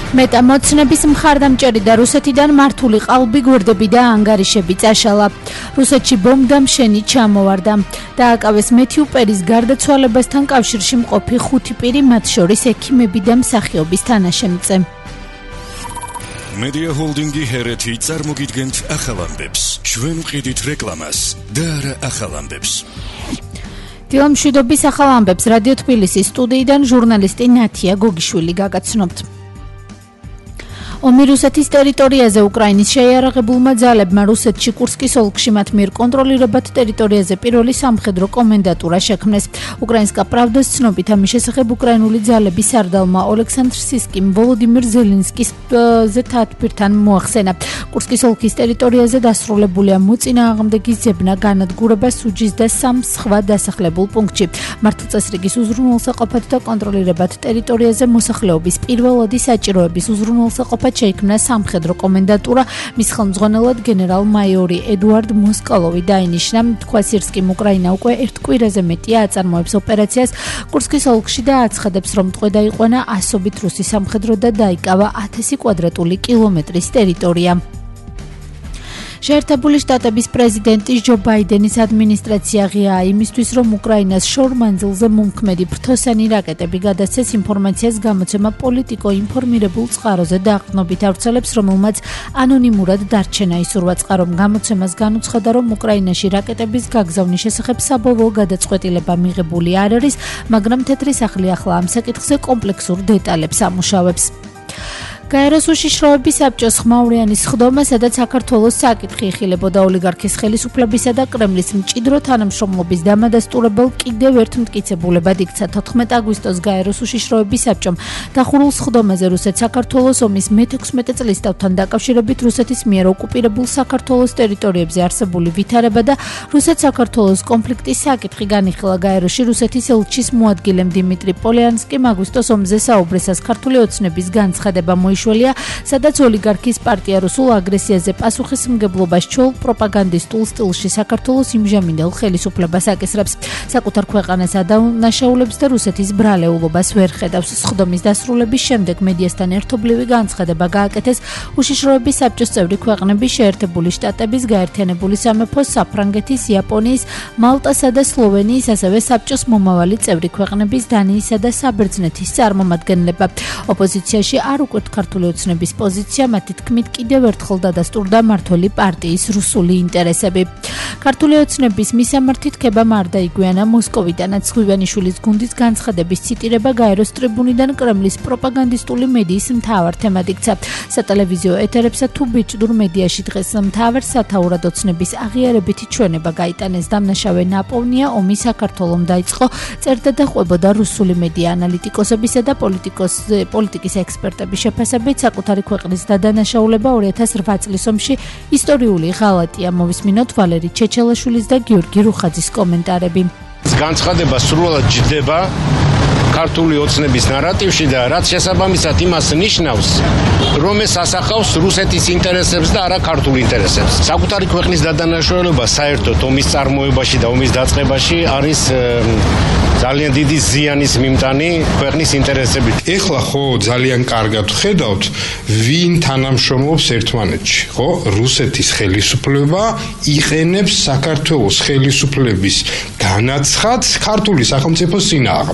მეტამოცნების მხარდამჭერი და რუსეთიდან მართული ყალბი გვერდები და ანგარიშები წაშალა. რუსეთში ბომბდამშენი ჩამოვარდა. დააკავეს მეთიუ პერის გარდაცვალებასთან კავშირში მყოფი 5 პირი, მათ შორის ექიმები და მსახიობის თანაშემწე. Media Holdingi Hereti წარმოგიდგენთ ახალ ამბებს. ჩვენ ვყიდით რეკლამას და არა ახალ ამბებს. დილამშვიდობის ახალ ამბებს რადიო თბილისის სტუდიიდან ჟურნალისტი ნათია გოგიშვილი გაგაცნობთ. ომი რუსეთის ტერიტორიაზე უკრაინის შეიარაღებულმა ძალებმა რუსეთში კურსკის ოლქში მათ მიერ კონტროლირებად ტერიტორიაზე პირველი სამხედრო კომენდატურა შექმნეს. უკრაინსკა პრავდას ცნობით ამის შესახებ უკრაინული ძალების სარდალმა ოლექსანდრ სისკიმ ვოლოდიმირ ზელენსკის თათბირთან მოახსენა. კურსკის ოლქის ტერიტორიაზე დასრულებულია მოწინააღმდეგის ძებნა, განადგურება სუჯის და 3 სხვა დასახლებულ პუნქტში. მართლწესრიგის უზრუნველსაყოფად და კონტროლირებად ტერიტორიაზე მოსახლეობის პირველადი საჭიროების უზრუნველსაყოფად შეიქმნა სამხედრო კომენდატურა, მის ხელმძღვანელად გენერალ-მაიორი ედუარდ მოსკალოვი დაინიშნა. თქვა სირსკიმ უკრაინა უკვე 1 კვირაზე მეტია აწარმოებს ოპერაციას კურსკის ოლქში და აცხადებს, რომ ტყვე დაიყვანა ასობით რუსი სამხედრო და დაიკავა 1000 კვადრატული კილომეტრის ტერიტორია. შეერთებული შტატების პრეზიდენტი ჯო ბაიდენის ადმინისტრაცია ღიაა იმისთვის, რომ უკრაინას შორ მანძილზე მომქმედი ფრთოსანი რაკეტები გადასცეს ინფორმაციას გამოცემა პოლიტიკო ინფორმირებულ წყაროზე დაყრდნობით ავრცელებს, რომელმაც ანონიმურად დარჩენა ისურვა წყარომ გამოცემას განუცხადა, რომ უკრაინაში რაკეტების გაგზავნის შესახებ საბოლოო გადაწყვეტილება მიღებული არ არის, მაგრამ თეთრი სახლი ახლა ამ საკითხზე კომპლექსურ დეტალებს ამუშავებს. გაეროს უშიშროების საბჭოს ხმაურიანის სხდომა, სადაც საქართველოს საკითხი იხილებოდა ოლიგარქის ხელისუფლებისა და კრემლის მჭიდრო თანამშრომლობის დამადასტურებელ კიდევ ერთ მტკიცებულებად იქცა 14 აგვისტოს გაეროს უშიშროების საბჭომ დახურულ სხდომაზე რუსეთ საქართველოს ომის მე-16 წლისთავთან დაკავშირებით რუსეთის მიერ ოკუპირებულ საქართველოს ტერიტორიებზე არსებული ვითარება და რუსეთ-საქართველოს კონფლიქტის საკითხი განიხილა. გაეროში რუსეთის ელჩის მოადგილემ დიმიტრი პოლიანსკიმ აგვისტოს ომზე საუბრისას ქართული ოცნების განცხადება სადაც ოლიგარქის პარტია რუსულ აგრესიაზე პასუხისმგებლობას ჩოულ პროპაგანდისტულ სტილში საქართველოს იმჟამინდელ ხელისუფლებას აკისრებს. საკუთარ ქვეყანას ადანაშაულებს და რუსეთის ბრალეულობას ვერ ხედავს. სხდომის დასრულების შემდეგ მედიასთან ერთობლივი განცხადება გააკეთეს უშიშროების საბჭოს წევრი ქვეყნების, შეერთებული შტატების, გაერთიანებული სამეფოს, საფრანგეთის, იაპონიის, მალტასა და სლოვენიის, ასევე საბჭოს მომავალი წევრი ქვეყნების, დანიისა და საბერძნეთის წარმომადგენლება. ოპოზიციაში არ უკვეთ ქართული ოცნების პოზიცია, მათი თქმით კიდევ ერთხელ დადასტურდა მართველი პარტიის რუსული ინტერესები. ქართული ოცნების მისამართი თქებამ არ დაიგვიანა მოსკოვიდანაც ღვივანიშვილის გუნდის განცხადების ციტირება გაეროს ტრიბუნიდან კრემლის პროპაგანდისტული მედიის მთავარ თემად იქცა. სატელევიზიო ეთერებსა თუ ბიჭდურ მედიაში დღეს მთავარ სათაურად ოცნების აღიარებითი ჩვენება გაიტანეს. დამნაშავე ნაპოვნია ომი საქართველომ დაიწყო, წერდა და ყვებოდა რუსული მედია. ანალიტიკოსებისა და პოლიტიკის ექსპერტების შეფასებით საკუთარი ქვეყნის დადანაშაულება 2008 წლის ომში ისტორიული ღალატია. მოვისმინოთ ვალერი ჩეჩელაშვილის და გიორგი რუხაძის კომენტარები. განცხადება სრულად ჯდება ქართული ოცნების ნარატივში და რაც შესაბამისად იმას ნიშნავს, რომ ეს ასახავს რუსეთის ინტერესებს და არა ქართულ ინტერესებს. საკუთარი ქვეყნის დადანაშაულება საერთოდ ომის წარმოებაში და ომის დაწყებაში არის ძალიან დიდი ზიანის მიმტანი ქვეყნის ინტერესებით. ეხლა ხო ძალიან კარგად ხედავთ, ვინ თანამშრომლობს ერთმანეთში, ხო? რუსეთის ხელისუფლება იყენებს საქართველოს ხელისუფლების განაცხადს ქართული სახელმწიფოს წინააღმდეგ.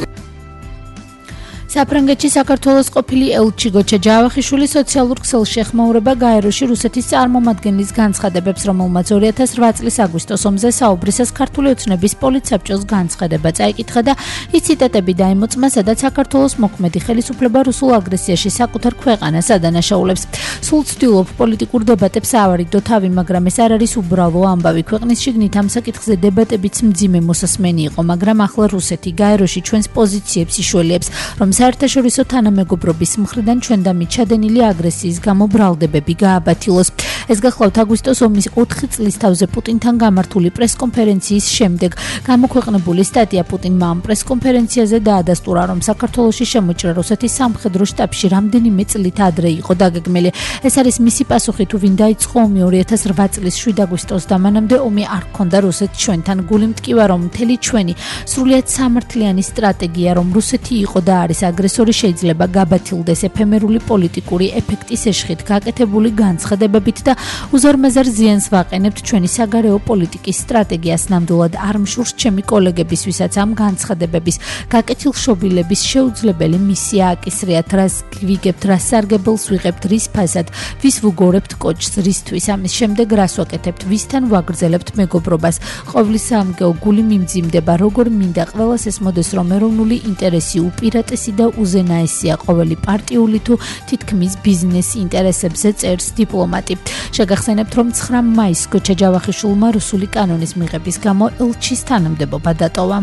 საფრანგეთში საქართველოს ყოფილი ელჩი გოჩა ჯავახიშვილი სოციალურ ქსელში ეხმაურება გაეროში რუსეთის წარმომადგენლის განცხადებებს, რომელმაც 2008 წლის აგვისტოს ომზე საუბრისას ქართული ოცნების პოლიტსაბჭოს განცხადება წაიკითხა და ის ციტატები დაემოწმა, სადაც საქართველოს მოქმედი ხელისუფლება რუსულ აგრესიაში საკუთარ ქვეყანას ადანაშაულებს. სულ ცდილობ პოლიტიკურ დებატებს ავარიდო თავი, მაგრამ ეს არ არის უბრალო ამბავი. ქვეყნის შიგნით ამ საკითხზე დებატებიც მძიმე მოსასმენი იყო, მაგრამ ახლა რუსეთი გაეროში ჩვენს პოზიციებს იშველიებს, რომ საერთაშორისო თანამეგობრობის მხრიდან ჩვენდამი ჩადენილი აგრესიის გამო ბრალდებები გააბათილოს. ეს გახლავთ აგვისტოს ომის 4 წლის თავზე პუტინთან გამართული პრესკონფერენციის შემდეგ გამოქვეყნებული სტატია. პუტინმა ამ პრესკონფერენციაზე დაადასტურა, რომ საქართველოში შემოჭრა რუსეთის სამხედრო შტაბში რამდენიმე წლით ადრე იყო დაგეგმილი. ეს არის მისი პასუხი, თუ ვინ დაიწყო ომი 2008 წლის 7 აგვისტოს და მანამდე ომი არ ჰქონდა რუსეთს ჩვენთან. გული მტკივა, რომ მთელი ჩვენი სრულიად სამართლიანი სტრატეგია, რომ რუსეთი იყო და არის აგრესორი, შეიძლება გაბათილდეს ეფემერული პოლიტიკური ეფექტის ეშხით, გაკეთებული განცხადებებით და უზარმაზარ ზიანს ვაყენებთ ჩვენი საგარეო პოლიტიკის სტრატეგიას. ნამდვილად არ მშურს ჩემი კოლეგების, ვისაც ამ განცხადებების გაკეთილშობილების შეუძლებელი მისია აკისრიათ, რას გვიგებთ, რას სარგებელს ვიღებთ, რის ფასად, ვის ვუგორებთ კოჭს, რისთვის, ამის შემდეგ რას ვაკეთებთ, ვისთან ვაგრძელებთ მეგობრობას. ყოვლის ამგეო გული მიმძიმდება, როგორ მინდა ყველას ეს მოდეს, რომ ეროვნული ინტერესი უპირატესი და უზენაესია ყოველი პარტიული თუ თითქმის ბიზნეს ინტერესებზე, წერს დიპლომატი. შეგახსენებთ, რომ 9 მაისს გოჩა ჯავახიშვილმა რუსული კანონის მიღების გამო ელჩის თანამდებობა დატოვა.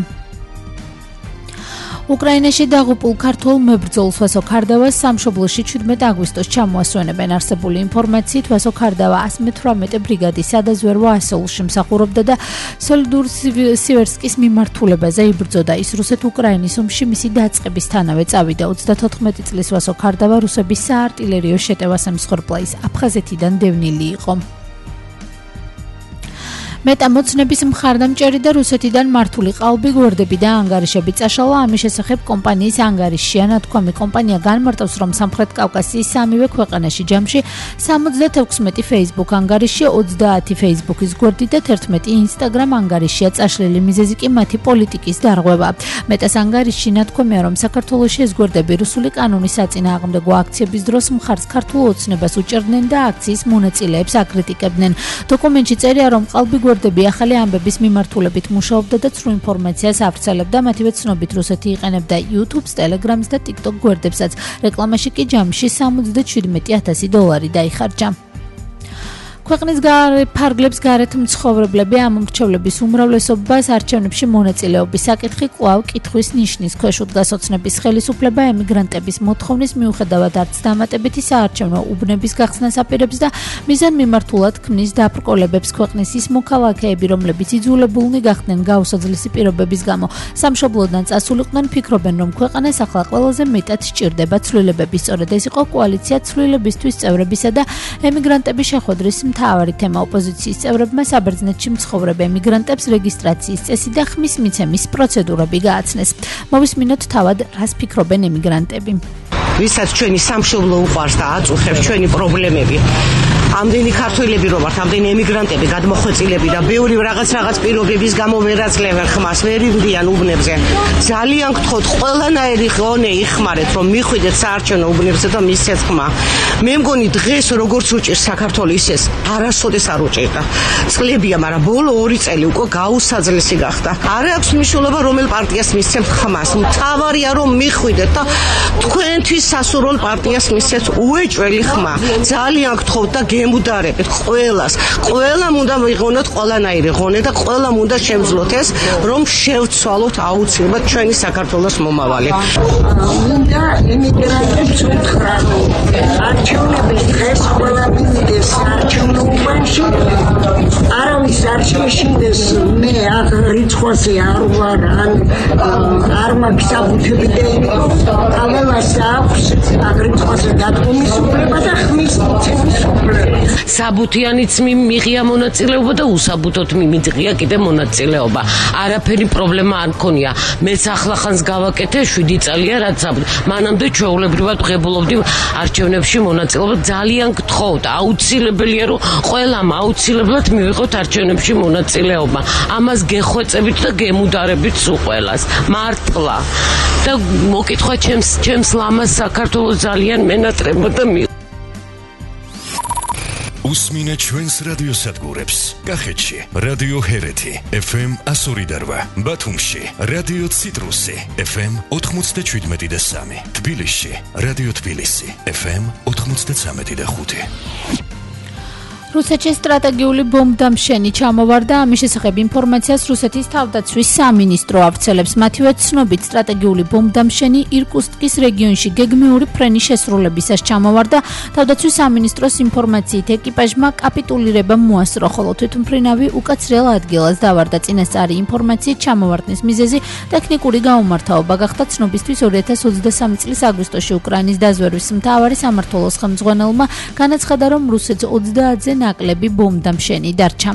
უკრაინაში დაღუპულ ქართველ მებრძოლს ვასო ქარდავას სამშობლოში 17 აგვისტოს ჩამოასვენებენ. არსებული ინფორმაციით ვასო ქარდავა 118 ბრიგადის სადაზვერვო ასეულში მსახურობდა და სოლიდურ სივერსკის მიმართულებაზე იბრძოდა. ის რუსეთ-უკრაინის ომში მისი დაწყებისთანავე წავიდა. 34 წლის ვასო ქარდავა რუსების საარტილერიო შეტევას ემსხვერპლა. ის აფხაზეთიდან დევნილი იყო. მეტამოცნების მხარდამჭერი და რუსეთიდან მართული ყალბი, გვერდები და ანგარიშები წაშალა. ამის შესახებ კომპანიის ანგარიშია ნათქვამი. კომპანია განმარტავს, რომ სამხრეთ კავკასიის სამივე ქვეყანაში ჯამში 76 Facebook ანგარიში, 30 Facebook-ის გვერდი და 11 Instagram ანგარიშია წაშლილი. მიზეზი კი მათი პოლიტიკის დარღვევა. მეტას ანგარიში ნათქვამია, რომ საქართველოში ეს გვერდები რუსული კანონის საწინააღმდეგო აქციების დროს მხარს ქართულ ოცნებას უჭერდნენ და აქციის მონაწილეებს აკრიტიკებდნენ. დოკუმენტში წერია, რომ ყალბი გვერდები ახალი ამბების მიმართულებით მუშაობდა და ცრუ ინფორმაციას ავრცელებდა. მათივე ცნობით რუსეთი იყენებდა YouTube-ს, Telegram-ს და TikTok გვერდებსაც. რეკლამაში კი ჯამში $77,000 დაიხარჯა. ქვეყნის ფარგლებს გარეთ მცხოვრებლები ამ მრჩევლების უმრავლესობას არჩევნებში მონაწილეობის საკითხი კვლავ კითხვის ნიშნის ქვეშ უდგას. ოცნების ხელისუფლება ემიგრანტების მოთხოვნის მიუხედავად არც დამატებითი საარჩევნო უბნების გახსნას აპირებს და მიზანმიმართულად ქმნის დაბრკოლებებს. ქვეყნის ის მოქალაქეები, რომლებიც იძულებულნი გახდნენ გაუსაძლისი პირობების გამო სამშობლოდან წასულიყვნენ, ფიქრობენ, რომ ქვეყანას ახლა ყველაზე მეტად სჭირდება ცვლილებები. სწორედ ეს იყო კოალიცია ცვლილებისთვის წევრებისა და ემიგრანტების შეხვედრის მთავარი თემა. ოპოზიციის წევრებმა საბერძნეთში მცხოვრებ ემიგრანტებს რეგისტრაციის წესი და ხმის მიცემის პროცედურები გააცნეს. მოვისმინოთ თავად, რას ფიქრობენ ემიგრანტები. ვისაც ჩვენი სამშობლო უყვარს და აწუხებს ჩვენი პრობლემები. ამდენი ქართველები რომ ვართ, ამდენი ემიგრანტები გადმოხვეწილები და ბევრი რაღაც პირობების გამო ვერ აძლევენ ხმას, ვერ იბდიან უბნებზე. ძალიან გთხოვთ, ყველანაირი ღონე იხმარეთ, რომ მიხვიდეთ საარჩევნო უბნებზე და მისცეთ ხმა. მე მგონი დღეს როგორც უჭირს საქართველოს ისეს, არასოდეს არ უჭირდა. წლებია, მაგრამ ბოლო 2 წელი უკვე გაუსაძლისი გახდა. არ აქვს მნიშვნელობა რომელ პარტიას მისცემთ ხმას. მთავარია რომ მიხვიდეთ და თქვენთვის სასურველ პარტიას მისცეთ უეჭველი ხმა. ძალიან გთხოვთ და გემუდარებით ყველას. ყველამ უნდა ვიღონოთ ყველანაირი ღონე და ყველამ უნდა შევძლოთ ეს, რომ შევცვალოთ აუცილებლად ჩვენი საქართველოს მომავალი. მინდა ემიგრანტებს უთხრა, რომ არჩევნების დღეს ყველა მივიდეს საარჩევნო უბანში, არავის არ შეშინდეს, მე რიცხვაზე არ ვარ, არ მაქვს საბუთები და ყველას აქვს რიცხვაზე დადგომის უფლება და ხმის მიცემის უფლება. საბუთიანიც მიღია მონაწილეობა და უსაბუთოდ მიმიღია კიდე მონაწილეობა. არაფერი პრობლემა არ მქონია. მეც ახლახანს გავაკეთე 7 წელია რაც მანამდე ჩვეულებრივად ღებულობდი არჩევნებში მონაწილეობა. ძალიან გთხოვთ, აუცილებელია რომ ყველამ აუცილებლად მივიღოთ არჩევნებში მონაწილეობა. ამას გეხვეწებით და გემუდარებით სულ ყველას. მართლა. და მოკითხვა ჩემს ლამას საქართველოს ძალიან მენატრება და უსმინეთ ჩვენს რადიოსადგურებს. კახეთში რადიო ჰერეთი FM 102.8, ბათუმში რადიო ციტრუსი FM 97.3, თბილისში რადიო თბილისი FM 93.5. რუსეთში სტრატეგიული ბომბდამშენი ჩამოვარდა. ამის შესახებ ინფორმაციას რუსეთის თავდაცვის სამინისტრო ავრცელებს. მათივე ცნობით, სტრატეგიული ბომბდამშენი ირკუტსკის რეგიონში გეგმიური ფრენის შესრულებისას ჩამოვარდა. თავდაცვის სამინისტროს ინფორმაციით ეკიპაჟმა კაპიტულირება მოასწრო, ხოლო თვითმფრინავი უკაცრიელ ადგილას დავარდა. წინასწარი ინფორმაციით ჩამოვარდნის მიზეზი ტექნიკური გაუმართავობა გახდა. ცნობისთვის 2023 წლის აგვისტოში უკრაინის დაზვერვის მთავარი სამმართველოს ხელმძღვანელმა განაცხადა, რომ რუსეთს 30-ზე ნაკლები ბომბდამშენი დარჩა.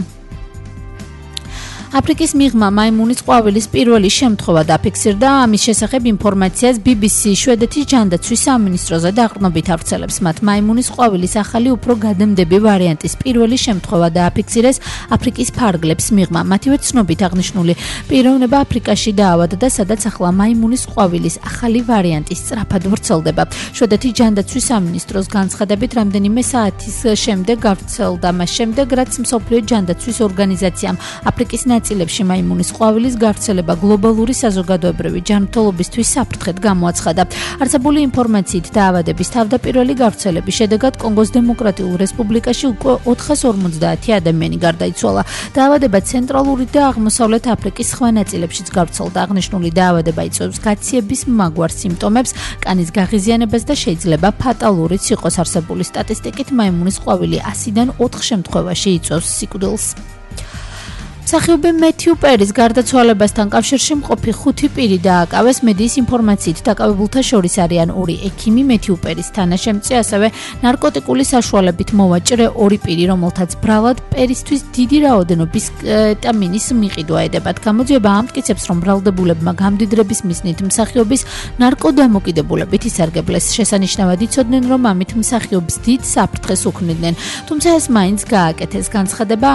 აფრიკის მიღმა მაიმუნის ყვავილის პირველი შემთხვევა დაფიქსირდა. ამის შესახებ ინფორმაციას BBC შვედეთის ჯანდაცვის სამინისტროზე დაყრდნობით ავრცელებს. მათ მაიმუნის ყვავილის ახალი უფრო გადამდები ვარიანტის პირველი შემთხვევა დააფიქსირეს აფრიკის ფარგლებს მიღმა. მათივე ცნობით აღნიშნული პიროვნება აფრიკაში დაავადდა, სადაც ახლა მაიმუნის ყვავილის ახალი ვარიანტი სწრაფად ვრცელდება. შვედეთის ჯანდაცვის სამინისტროს განცხადებით, რამდენიმე საათის შემდეგ გავრცელდა მას შემდეგ, რაც მსოფლიო ჯანდაცვის ორგანიზაციამ აფრიკის ნაწილებში მაიმუნის ყვავილის გავრცელება გლობალური საზოგადოებრივი ჯანმრთელობისთვის საფრთხედ გამოაცხადა. არსებული ინფორმაციით დაავადების თავდაპირველი გავრცელების შედეგად კონგოს დემოკრატიულ რესპუბლიკაში უკვე 450 ადამიანი გარდაიცვალა. დაავადება ცენტრალური და აღმოსავლეთ აფრიკის სხვა ნაწილებშიც გავრცელდა. აღნიშნული დაავადება იწვევს გაციების მაგვარ სიმპტომებს, კანის გაღიზიანებას და შეიძლება ფატალურიც იყოს. არსებული სტატისტიკით მაიმუნის ყვავილი 100-დან 4 შემთხვევაში იწვევს სიკვდილს. მსახიობი მეთიუ პერის გარდაცვალებასთან კავშირში მყოფი 5 პირი დააკავეს. მედიის ინფორმაციით დაკავებულთა შორის არიან 2 ექიმი, მეთიუ პერის თანაშემწე, ასევე ნარკოტიკული საშუალებით მოვაჭრე 2 პირი, რომელთაც ბრალად პერისთვის დიდი რაოდენობის კეტამინის მიყიდვა ედებათ. გამოძიება ამტკიცებს, რომ ბრალდებულებმა გამდიდრების მიზნით მსახიობის ნარკოდამოკიდებულებით ისარგებლეს. შესანიშნავად იცოდნენ, რომ ამით მსახიობს დიდ საფრთხეს უქმნიდნენ. თუმცა ეს მაინც გააკეთეს. განცხადება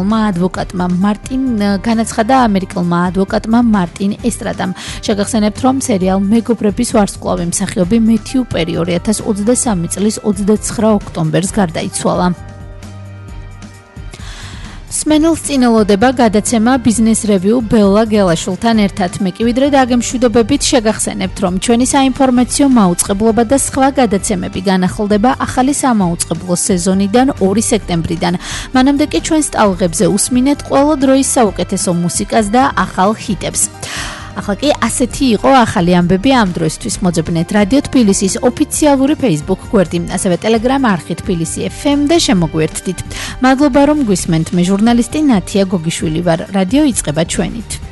განაცხადა ამერიკელმა ადვოკატმა მარტინ ესტრადამ. შეგახსენებთ, რომ სერიალ მეგობრების ვარსკვლავი მსახიობი მეთიუ პერი 2023 წლის 29 ოქტომბერს გარდაიცვალა. სმენელს წინელოდება გადაცემა Business Review ბელა გელაშვილთან ერთად. მე კი ვიდრე დაგემშვიდობებით შეგახსენებთ, რომ ჩვენი საინფორმაციო მაუწყებლობა და სხვა გადაცემები განახლდება ახალი სამაუწყებლო სეზონიდან 2 სექტემბრიდან. მანამდე კი ჩვენს ტალღებზე უსმინეთ ყველა დროის საუკეთესო მუსიკას და ახალ ჰიტებს. ახლა კი ასეთი იყო ახალი ამბები ამ დროისთვის. მოძებნეთ რადიო თბილისის ოფიციალური Facebook გვერდი, ასევე Telegram არხი თბილისი FM და შემოგვერთდით. მადლობა რომ გვისმენთ. მე ჟურნალისტი ნათია გოგიშვილი ვარ. რადიო იწყება ჩვენით.